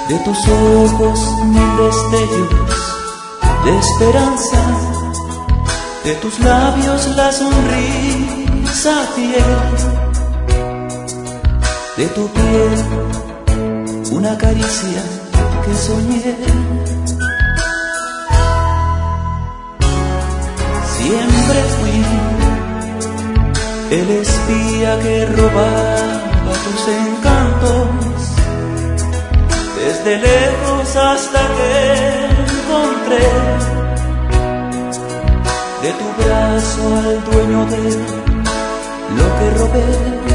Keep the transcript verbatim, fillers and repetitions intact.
De tus ojos mil destellos de esperanza, de tus labios la sonrisa fiel, de tu piel una caricia que soñé. Siempre fui el espía que robaba tus encantos, desde lejos hasta que encontré de tu brazo al dueño de lo que robé.